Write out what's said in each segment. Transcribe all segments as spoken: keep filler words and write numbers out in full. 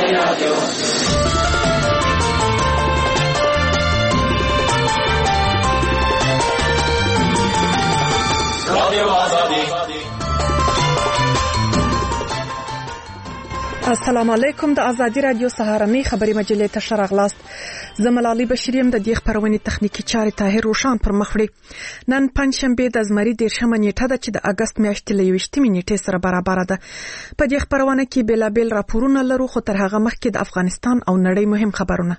رادیو رادیو آزادی. السلام علیکم. د آزادی رادیو سهارنۍ خبري مجلې ته ښه راغلاست. زه ملالۍ بشیر یم. د دې خپرونې تخنیکي چارې طاهر روشان پر مخ وړي. نن پنجشنبه د زمري دېرشمه نیټه ده چې د اګست میاشتې له یویشتمې نیټې سره برابره ده. په دې خپرونه کې بېلابېل راپورونه لرو، خو تر هغه مخکې د افغانستان او نړۍ مهم خبرونه.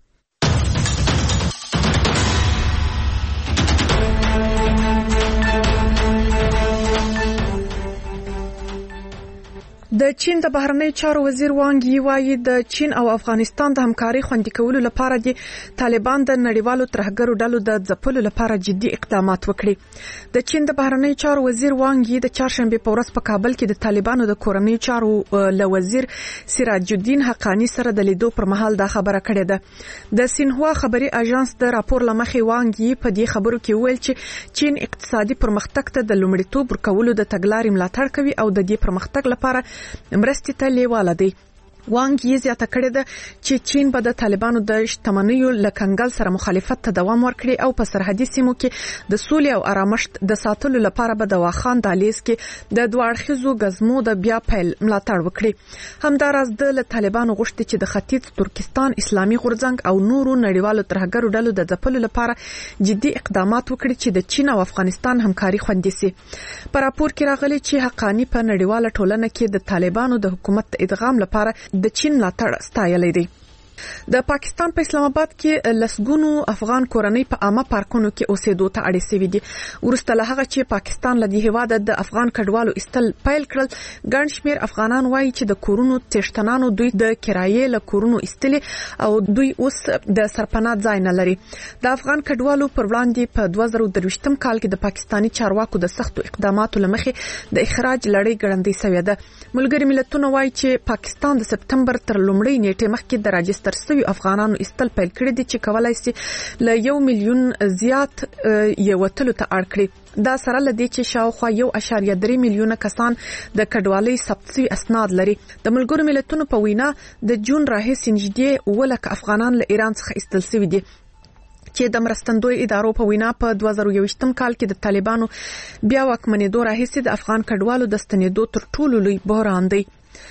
د چین د بهرنیو چارو وزیر وانګ یی وایي د چین او افغانستان د همکارۍ خوندي کولو لپاره د طالبان د نړیوالو ترهګرو ډلو د ځپلو لپاره جدي اقدامات وکړي. د چین د بهرنیو چارو وزیر وانګ یی د چهارشنبه په ورځ په کابل کې د طالبانو د کورنیو چارو له وزیر سراج الدین حقانی سره د لیدو پر مهال دا خبره کړې ده. د سینهوا خبري اژانس د راپور لمخې وانګ یی په دې خبرو کې ویل چې چین اقتصادي پرمختګ ته د لومړیتوب ورکولو د تګلارې ملاتړ کوي او د دې پرمختګ لپاره مرستې ته لیواله دی. وانګ یې زیاته کړې ده چې چین به د طالبانو د شتمنیو له کنګل سره مخالفت ته دوام ورکړي او په سرحدي سیمو کې د سولې او آرامښت د ساتلو لپاره به د واخان دهلیز کې د دوه اړخیزو غزمو د بیا پیل ملاتړ وکړي. همداراز د طالبانو غوښتي چې د ختیځ ترکستان اسلامي غورځنګ او نورو نړیوالو ترهګرو ډلو د ځپلو لپاره جدي اقدامات وکړي چې د چین او افغانستان همکاري خوندي سي. په راپور کې راغلي چې حقانی په نړیواله ټولنه کې د طالبانو د حکومت د ادغام لپاره د چین ملاتړ ستایلی دی. د پاکستان په اسلام آباد کې لسګونو افغان کورنۍ په عامه پارکونو کې اوسېدو ته اړ شوي دي. وروسته له هغه چې پاکستان له دې هېواده د افغان کډوالو ایستل پیل کړل، ګڼ شمېر افغانان وایي چې د کورونو څښتنانو دوی د کرایې له کورونو ایستلي او دوی اوس د سرپناه ځای نه لري. د افغان کډوالو پر وړاندې په دوه زره درویشتم کال کې د پاکستاني چارواکو د سختو اقداماتو له مخې د اخراج لړۍ ګړندۍ شوې ده. ملګري ملتونه وایي چې پاکستان د سپتمبر تر لومړۍ نیټې مخکې د راجستر سوي افغانانو استل پیل کړی دي چې کولای شي له یو میلیون زیات یې وتلو ته اړ کړي. دا سره لدی چې شاوخوا یو اشاریه درې میلیونه کسان د کډوالۍ ثبت شوي اسناد لري. د ملګرو ملتونو په وینا د جون راهیسې نږدې اووه لکه افغانان له ایران څخه ایستل شوي دي چې د مرستندوی ادارو په وینا په دوه زره یوویشتم کال کې د طالبانو بیا واکمنېدو راهیسې د افغان کډوالو د ستنېدو تر ټولو لوی بحران دی.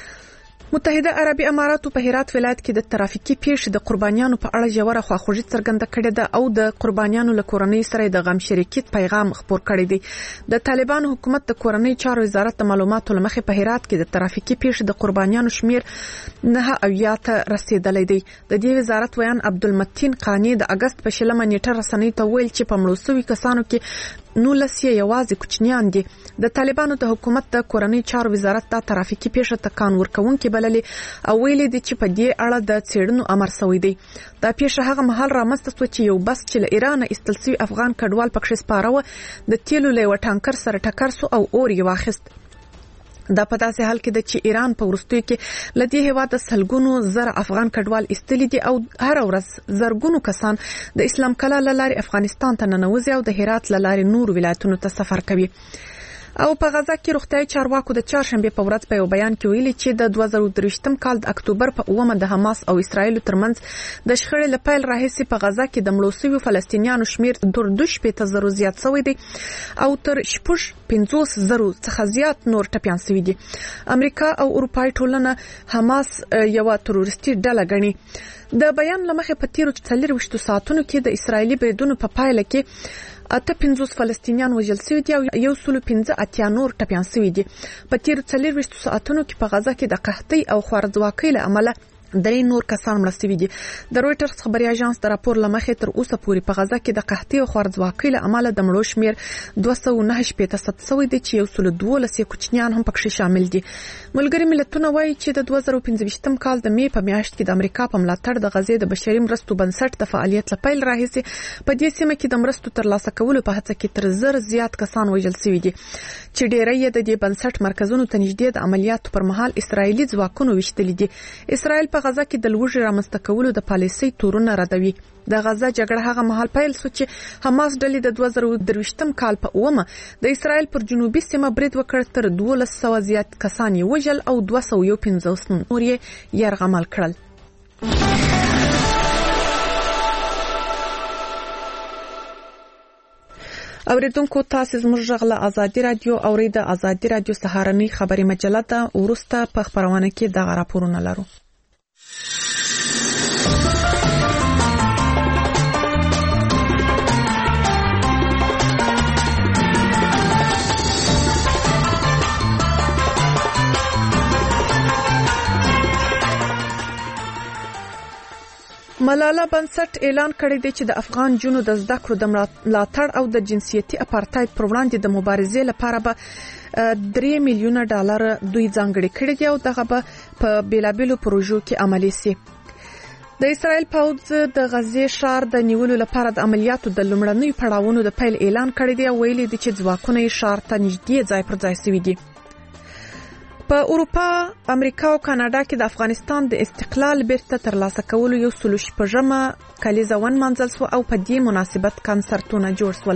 متحده عربي اماراتو په هرات ولایت کې د ترافیکي پیښې د قربانیانو په اړه ژوره خواخوږي څرګنده کړې ده او د قربانیانو له کورنۍ سره د غم شریکیت پیغام خپور کړی دی. د طالبانو حکومت د کورنۍ چارو وزارت د معلوماتو لمخې په هرات کې د ترافیکي پیښې د قربانیانو شمیر نه اویا ته رسیدلی دی. د دې وزارت ویان عبدالمتین قانی د اګست په شلمه نیټه رسنۍ ته ویل چې په مړو شوي کسانو کې نولس یې یوازې کوچنیان دي. د طالبانو د حکومت د کورنۍ چارو وزارت دا ترافیکي پیښه تکان ورکوونکې بللې او ویلي دي چې په دې اړه د څېړنو امر شوی دی. دا پیښه هغه مهال رامنځته شوه چې یو بس چې له ایرانه ایستل شوي افغان کډوال پکښې سپاره وه د تیلو له یوه ټانکر سره ټکر سو او اور یې واخیست. دا په داسې حال کې ده چې ایران په وروستیو کې له دې هېواده سلګونو زره افغان کډوال ایستلي دي او هره ورځ زرګونو کسان د اسلام کلا له لارې افغانستان ته ننوځي او د هرات له لارې نورو ولایتونو ته سفر کوي. او په غزا کې روغتیايي چارواکو د چهارشنبه په ورځ په یو بیان کې ویلي چې د دوه زره درویشتم کال د اکتوبر په اوومه د حماس او اسرایل ترمنځ د شخړې له پیل راهیسې په غزا کې د مړو شویو فلسطینیانو شمیر تر دوه شپېته زرو زیات شوی دی او تر شپږ پنځوس زرو څخه زیات نور ټپیان شوي دي. امریکا او اروپایي ټولنه حماس یوه تروریستي ډله ګڼي. د بیان له مخې په تیرو څلورویشتو ساعتونو کې د اسرایلي بریدونو په پایله کې اته پنځوس فلسطینیان وژل شوي دي او یو سلو پنځه اتیا نور ټپیان شوي دي. په تیرو څلورویشتو ساعتونو کې په غزا کې د قحطۍ او خوارځواکۍ له امله درې نور کسان مړه شوي دي. د رویټرز خبري اژانس د راپور له مخې تر اوسه پورې په غزا کې د قحطۍ او خوارځواکۍ له امله د مړو شمیر دوه سوه نهه شپېته ثبت شوی دی چې یو سلو دولس یې کوچنیان هم پکښې شامل دي. ملګري ملتونه وایي چې د دوه زره پنځه ویشتم کال د مې په میاشت کې د امریکا په ملاتړ د غزې د بشري مرستو بنسټ د فعالیت له پیل راهیسې په دې سیمه کې د مرستو ترلاسه کولو په هڅه کې تر زر زیات کسان وژل شوي دي چې ډېری یې د دې بنسټ مرکزونو ته نږدې د عملیاتو پر مهال اسرایلي ځواکونو ویشتلي دي. اسرایل په په غزا کې د لوږې رامنځته کولو د پالیسۍ تورونه ردوي. د غزا جګړه هغه مهال پیل شو چې حماس ډلې د دوه زره درویشتم کال په اومه د اسرائیل پر جنوبي سیمه برید وکړ. تر دولس سوه زیات کسان یې وژل او دوه سوه یو پنځوس نور یې یرغمل کړل. اوریدونکو تاسو زموږ غږ له ازادي رادیو اورئ. د ازادي رادیو سهارنۍ خبري مجله ده. ورسته په خبرونه کې دغه راپورونه لرو. ملاله بنسټ اعلان کړی دی چې د افغان جنو د زده کړو د ملاتړ او د جنسیتي اپارټاید پر وړاندې د مبارزې لپاره به درې میلیونه ډالر دوی ځانګړي کړي دي او دغه به په بیلابیلو پروژو کې عملي سي. د اسرائیل پوځ د غزې ښار د نیولو لپاره د عملیاتو د لومړنیو پړاوونو د پیل اعلان کړی دی او ویلي دي چې ځواکونه یې ښار ته نږدې ځای پر ځای شوي دي. په اروپا، امریکا او کاناډا کې د افغانستان د استقلال بیرته ترلاسه کولو یو سلو شپږمه کلیزه ونمانځل شو او په دې مناسبت کنسرتونه جوړ شول.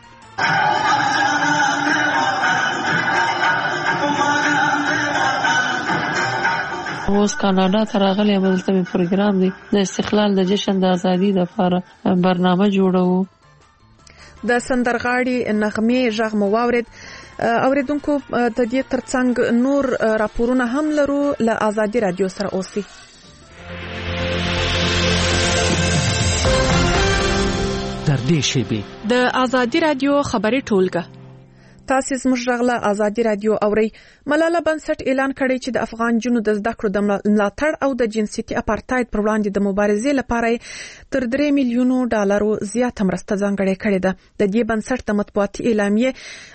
اوس کاناډا ته راغلی یم، دلته مې پروګرام دی د استقلال د جشن د ازادي لپاره برنامه جوړوو. د سندرغاړي نغمې غږ مو واورید. اوریدونکو د دې ترڅنګ نور راپورونه هم لرو. له ازادي رادیو سره اوسئ. در دې شیبې د ازادي رادیو خبري ټولګه. تاسو زموږ غږ له ازادي رادیو اورئ. ملاله بنسټ اعلان کړی چې د افغان جنو د زده کړو د ملاتړ او د جنسیتي اپارټاید پر وړاندې د مبارزې لپاره تر درې میلیونو ډالرو زیاته مرسته ځانګړې کړې ده. د دې بنسټ د مطبوعاتي اعلامیه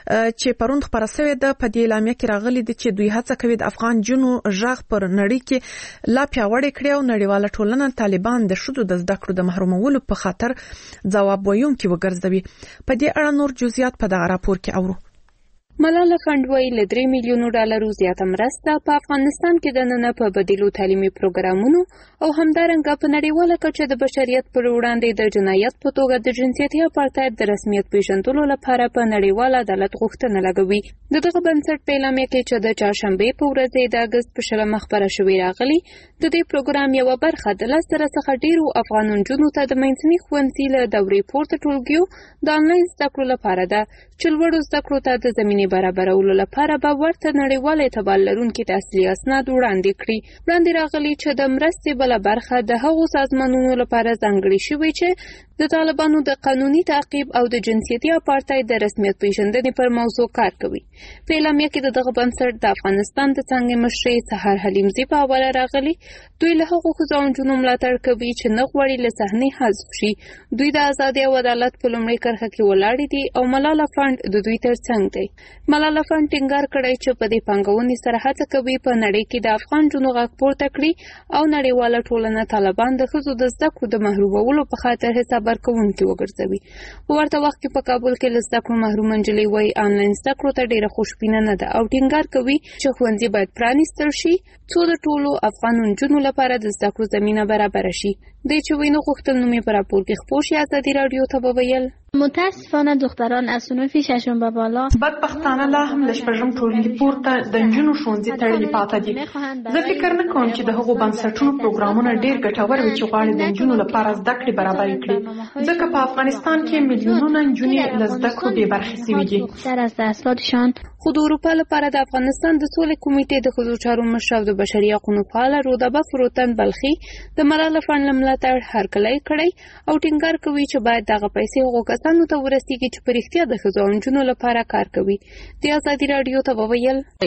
چې پروند خبره شوې ده په دې اعلامیه کې راغلي دي چې دوی هڅه کوي د افغان جنو غږ پر نړۍ کې لا پیاوړی کړي او نړیواله ټولنه طالبان د ښځو د زده کړو د محرومولو په خاطر ځواب ویونکي وګرځوي. په دې اړه نور جزئیات په دغه راپور کې اورو. ملاله فنډ وایي له درې میلیونو ډالرو زیاته مرسته په افغانستان کې دننه په بدیلو تعلیمي پروګرامونو او همدارنګه په نړیواله کچه د بشریت پر وړاندې د جنایت په توګه د جنسیتي اپارټاید د رسمیت پیژندلو لپاره په نړیوال عدالت غوښتنه لګوي. د دغه بنسټ په اعلامیه کې چې د چهارشنبې په ورځ د اګست په شلمه خبره شوې راغلي، د دې پروګرام یوه برخه د لس زره څخه ډیرو افغان نجونو ته د منځني ښوونځي له دورې پورته ټولګیو د انلاین زده کړو لپاره ده چې لوړو زده کړو ته د زمینې برابرولو لپاره به ورته نړیوال اعتبار لرونکي تحصیلي اسناد وړاندې کړي. وړاندې راغلي چې د مرستې بله برخه د هغو سازمانونو لپاره ځانګړې شوې چې د طالبانو د قانوني تعقیب او د جنسیتي اپارټاید د رسمیت پیژندنې پر موضوع کار کوي. په اعلامیه کې د دغه بنسټ د افغانستان د څانګې مشرې سحر حلیمزي په حواله راغلي. دوی له هغو ښځو او نجونو ملاتړ کوي چې نه غواړي له صحنې حذف شي. دوی د ازادۍ او عدالت په لومړۍ کرښه کې ولاړې دي او ملاله فنډ د دوی ترڅنګ دی. ملاله فنډ ټینګار کړی چې په دې پانګونې سره هڅه کوي په نړۍ کې د افغان جنو غږ پورته کړي او نړیواله ټولنه طالبان د ښځو د زده کړو د محرومولو په خاطر حساب ورکوونکي وګرځوي. په ورته وخت کې په کابل کې له زده کړو محرومه نجلۍ وایي آنلاین زده کړو ته ډېره خوشبینه نه ده او ټینګار کوي چې ښوونځي باید پرانیستل شي څو د ټولو افغان نجونو لپاره د زده کړو زمینه برابره شي. دی چې وینو غوښتل نوم یې په راپور کې خپور شي ازادي راډیو ته وویل متاسفانه دختران از صنف ششم به بالا بدبختانه لا هم له شپږم ټولګي پورته د نجونو ښوونځي تړلي پاتې دي. زه فکر نه کوم چې د هغو بنسټونو پروګرامونه ډېر ګټور وي چې غواړي د نجونو لپاره زده کړې برابرې کړي، ځکه په افغانستان کې میلیونونه نجونې له زده کړو بې برخې شوي دي. خو د اروپا لپاره د افغانستان د سولې کمیټې د ښځو چارو مشر او د بشري حقوقو فعاله رودابه فروتن بلخي د ملاله فنډ له ملاتړ هرکلی کړی او ټینګار کوي چې باید دغه پیسې هغو کسانو ته ورسیږي چې په رښتیا د ښځو او نجونو لپاره کار کوي. د ازادي راډیو ته وویل دا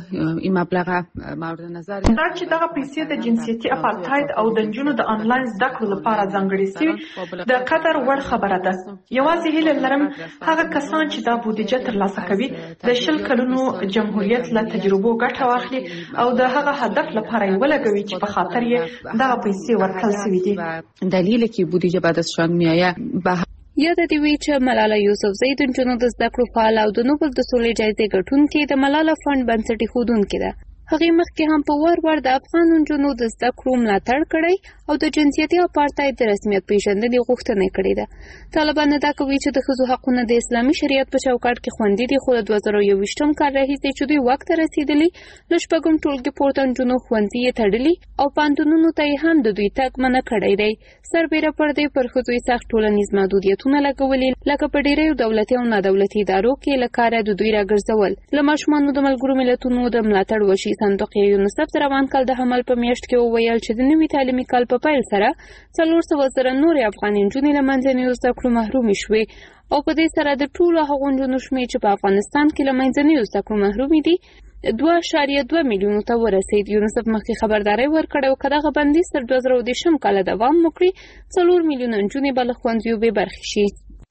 چې دغه پیسې د جنسیتي اپارټاید او د نجونو د انلاین زده کړو لپاره ځانګړې شوي د قدر وړ خبره ده. یوازې هیله لرم هغه کسان چې دا بودیجه ترلاسه کوي د شل کلونو جمهوریت له تجربو ګټه واخلي او د هغه هدف لپاره یې ولګوي چې په خاطر یې دغه پیسې ورکړل شوي دي. دلیل کې بودیجه بعد از شان میآید یاد دې وي چې ملاله یوسفزۍ د نجونو د زده کړو فعال او د نوبل د سولې جایزې ګټونکې د ملاله فنډ بنسټ ایښودونکې ده. هغې مخکې هم په ور ور د افغان نجونو د زده کړو ملاتړ کړی او د جنسیتي اپارټاید د رسمیت پیژندنې غوښتنه کړې ده. طالبان ادعا کوي چې د ښځو حقونه د اسلامي شریعت په چوکاټ کې خوندي دي، خو د دوه زره یوویشتم کال راهیسې چې دوی واک ته رسېدلي له شپږم ټولګي پورته نجونو ښوونځي یې تړلي او پوهنتونونو ته یې هم د دوی تګ منع کړی دی. سربیره پردې پر ښځو یې سخت ټولنیز محدودیتونه لګولي، لکه په ډېریو دولتي او نادولتي ادارو کې له کاره د دوی راګرځول. له ماشومانو د ملګرو ملتونو د ملاتړ وشي صندوق یونیسف د روان کال د حمل په میاشت کې وویل چې د نوي تعلیمي کال په پیل سره څلور سوه زره نورې افغاني نجونې له منځنیو زده کړو محرومې شوې او په دې سره د ټولو هغو نجونو شمېر چې په افغانستان کې له منځنیو زده کړو محرومې دي دوه اعشاریه دوه میلیونو ته ورسېد. یونیسف مخکې خبرداری ورکړی و که دغه بندیز تر دوه زره دېرشم کاله دوام وکړي څلور میلیونه نجونې به له ښوونځیو بې برخې شي.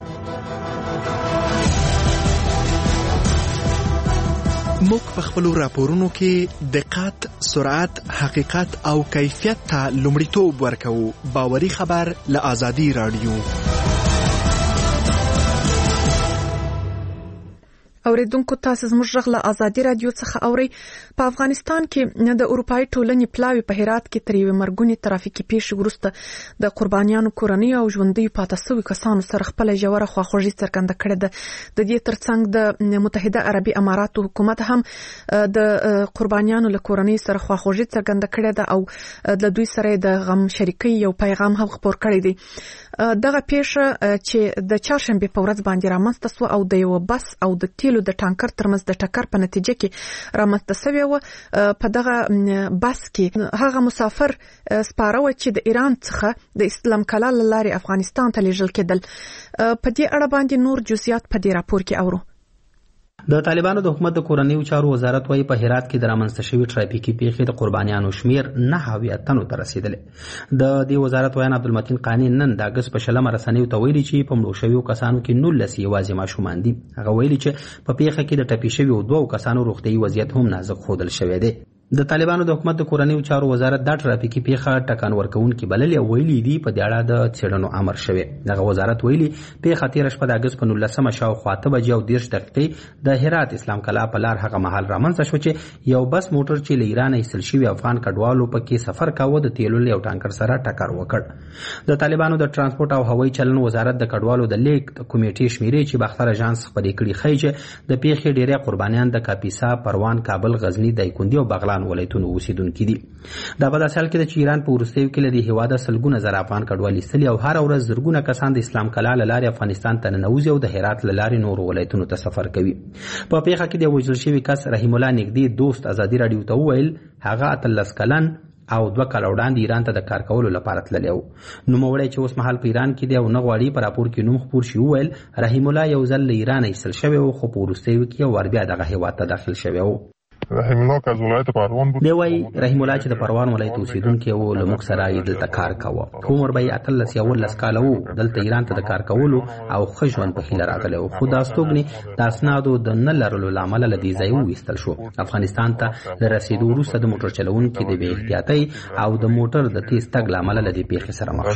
موږ په خپلو راپورونو کې دقت، سرعت، حقیقت او کیفیت ته لومړیتوب ورکوو. باوري خبر له آزادي راډیو. اوریدونکو تاسو زموږ غږ له آزادي رادیو څخه اورئ. په افغانستان کې د اروپאי ټولنې پلاوی په هرات کې تر یوې مرګونې ترافیکي پیښې وروسته د قربانیانو کورنۍ او ژوندیو پاتې شوي کسانو سره خپله ژوره خواخوږي څرګنده کړې ده. د دې ترڅنګ د متحده عربي اماراتو حکومت هم د قربانیانو له کورنۍ سره خواخوږي څرګنده کړې ده او د دوی سره د غم شریکۍ یو پیغام هم خپور کړی دی. دغه پیښه چې د چهارشنبې په ورځ باندې رامنځته شوه او د یو بس او د تیلو د ټانکر ترمنځ د ټکر په نتیجه کې رامنځته شوې وه. په دغه بس کې هغه مسافر سپاره و چې د ایران څخه د اسلام کلا له لارې افغانستان ته لیږل کېدل. په دې اړه باندې نور جزئیات په دې راپور کې اورو. د طالبانو د حکومت د کورنیو چارو وزارت وايي په هرات کې د رامنځته شوي ټرافیکي پیښې د قربانیانو شمیر نه اویا تنو ته رسیدلې. د دې وزارت ویان عبدالمتین قانی نن د اګست په شلمه رسنیو ته ویلي چې په مړو شویو کسانو کې نولس یوازې ماشومان دي. هغه ویلي چې په پیښه کې د ټپي شویو دوو کسانو روغتیايي وضعیت هم نازک ښودل شوی دی. د طالبانو د حکومت د کورنیو چارو وزارت دا ټرافیکي پیښه ټکان ورکوونکې بللې او ویلي دي په دې اړه د څېړنو امر شوی. دغه وزارت ویلي پیښه تېره شپه د اګست په نولسمه شاوخوا اته بجې او دېرش دقیقې د هرات اسلام کلا په لار هغه مهال رامنځته شوه چې یو بس موټر چې له ایرانه ایستل شوي افغان کډوالو پکې سفر کاوه د تیلو له یو ټانکر سره ټکر وکړ. د طالبانو د ترانسپورت او هوایي چلن وزارت د کډوالو د لیک کمیټې شمیرې چې باختر اژانس خپرې کړي ښیي چې د پیښې ډېری قربانیان د کاپیسا، پروان، کابل، غزنی، دایکنډي او بغلان ولایتونو اوسیدونکي دي. دا په داسې حال کې ده چې ایران په وروستیو کې له دې هېواده سلګونه زره افغان کډوال ایستلي او هره ورځ زرګونه کسان د اسلام کلا له لارې افغانستان ته ننوځي او د هرات له لارې نورو ولایتونو ته سفر کوي. په پیښه کې د وژل شوي کس رحیم الله نږدې دوست ازادي راډیو ته وویل هغه اتلس کلن او دوه کاله وړاندې ایران ته د کار کولو لپاره تللی و. نوموړی چې اوس مهال په ایران کې دی او نه غواړي په راپور کې نوم خپور شي وویل رحیم الله یو ځل له ایرانه ایستل شوی و خو په وروستیو کې یو وار بیا دغه هېواد ته داخل شوی و. رحیم الله که از ولایت پروان بود. دی وایي رحیم الله چې د پروان ولایت اوسیدونکی و له موږ سره یې دلته کار کاوه. عمر به یې اتلس یا اوولس کاله و. دلته ایران ته د کار کولو او ښه ژوند په هیله راغلی و خو دا استوګنې د اسنادو د نه لرلو له امله له دې ځای وویستل شو. افغانستان ته له رسېدو وروسته د موټر چلوونکي د بې احتیاطۍ او د موټر د تیز تګ له امله له دې پیښې سره مخ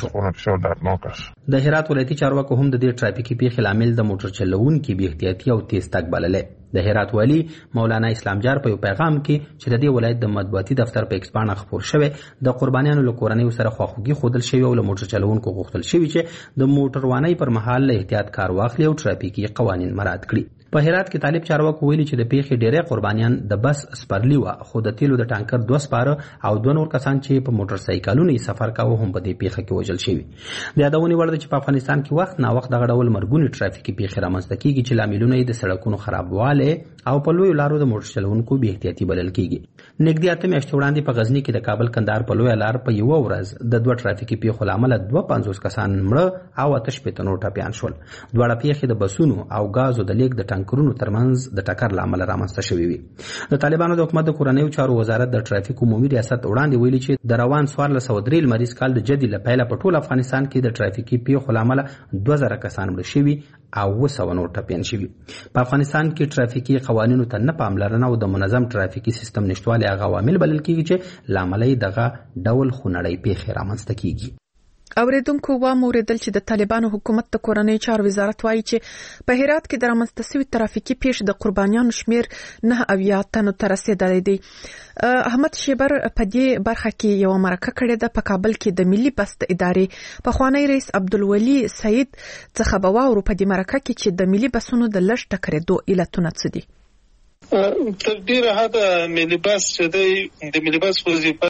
شو. د هرات ولایتي چارواکو هم د دې ټرافیکي پیښې لامل د موټر چلوونکي بې احتیاطي او تیز تګ بللی. د هرات والی مولانا اسلام جار په یو پیغام کې چې د دې ولایت د مطبوعاتي دفتر په ایکس باندې خپور شوی د قربانیانو له کورنیو سره خواخوږي ښودل شوی او له موټر چلوونکو غوښتل شوي چې د موټروانۍ پر مهال له احتیاط کار واخلي او ټرافیکي قوانین مراعات کړي. په هرات کې طالب چارواکو ویلي چې د پیښې ډېری قربانیان د بس سپرلی وه خو د تیلو د ټانکر دوه سپاره او دوه نور کسان چې په موټر سایکلونو یې سفر کاوه هم په دې پیښه کې وژل شوي. د یادونې وړ ده چې په افغانستان کې وخت ناوخت دغه ډول مرګونې ټرافیکي پیښې رامنځته کېږي چې لاملونه یې د سړکونو خرابوالی او په لویو لارو د موټر چلوونکو بې احتیاطي بلل کېږي. نږدې اته میاشتې وړاندې په غزني کې د کابل کندهار په لویه لار په یوه ورځ د دوه ټرافیکي پیښو له امله دوه پنځوس کسان مړه او اته شپېته نور ټپیان شول. دواړه پیښې د بسونو او ګازو د لیک د ټانکرونو ترمنځ د ټکر له امله رامنځته شوې وي. د طالبانو د حکومت د کورنیو چارو وزارت د ټرافیک عمومي ریاست وړاندې ویلي چې د روان څوارلس سوه درې لمریز کال د جدي له پیله په ټول افغانستان کې د ټرافیکي پیښو له امله دوه زره کسان مړه شوي او اوه سوه نور ټپیان شوي. په افغانستان کې ټرافیکي قوانینو ته نه پاملرنه او د منظم ټرافیکي سیستم نشتوالی هغه عوامل بلل کېږي چې له امله یې دغه ډول خونړۍ پیښې رامنځته کېږي. اوریدونکو و موریدل چې د طالبانو حکومت د کورنۍ چارو وزارت وایي چې په هرات کې د رامنځته شوي ترافیکي پیښې د قربانیانو شمیر نه اویا تنو ته رسیدلی دی. احمد شیبر په دې برخه کې یو مرکه کړې ده. په کابل کې د ملي بس د ادارې پخوانی رئیس عبدالولي سعید څخه به واورو په دې مرکه کې چې د ملي بسونو د لږ ټکرېدو علتونه څه دي. تر ډیره حده ملي بس چې دی د ملي بس وظیفه